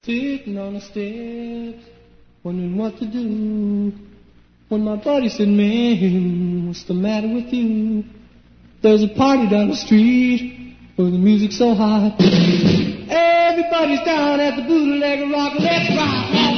Sitting on the steps, wondering what to do, when my buddy said, man, what's the matter with you? There's a party down the street where the music's so hot. Everybody's down at the bootleg rock. Let's rock.